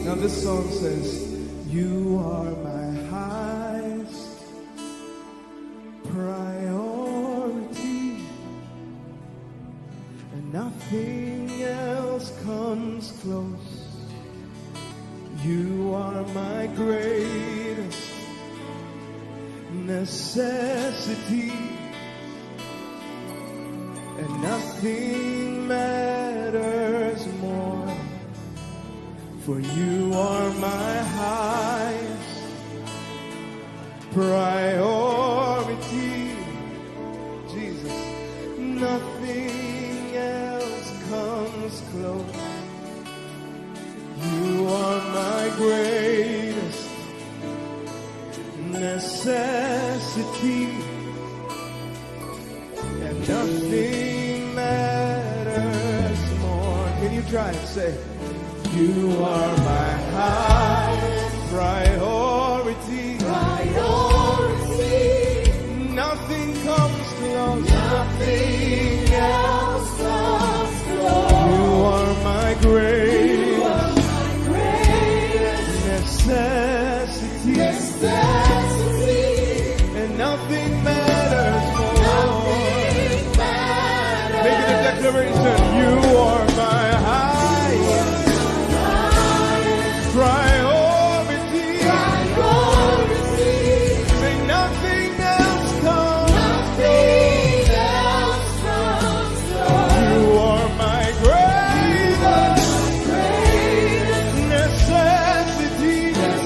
Now this song says, you are my highest priority, and nothing else comes close. You are my greatest necessity, and nothing matters more. For you are my highest priority, Jesus. Nothing else comes close. You are my greatest necessity, and nothing matters more. Can you try and say, you are my highest priority. Nothing comes close. Nothing else comes close. You are my greatest necessity. And nothing matters more. Make it a declaration. You are my highest priority. Say nothing else comes close. You are my greatest necessity.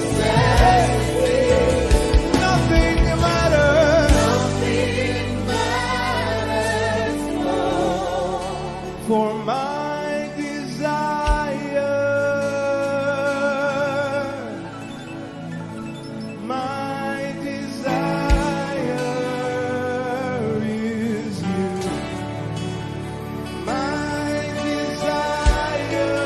Nothing matters for my desire. My desire is you. My desire.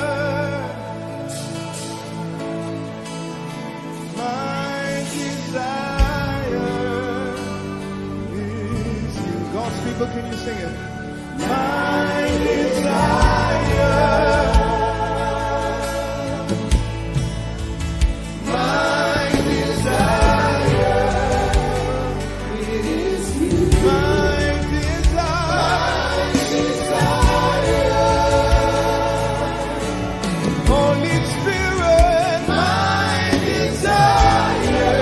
My desire is you. God's people, can you sing it? My desire. My desire is you. My desire. Holy Spirit, my desire.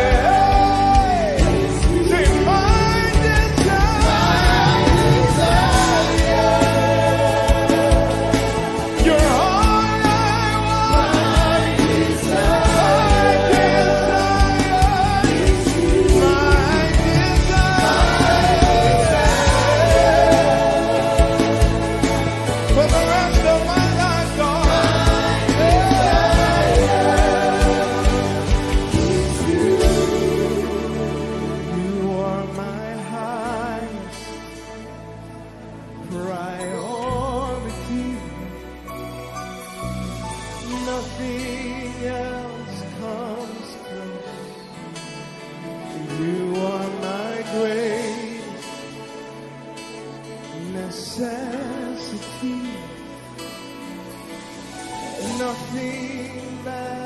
Say my desire. You're all I want. For the rest of my life, God. You are my highest priority. Nothing else comes close. You are my greatest necessity. Nothing matters.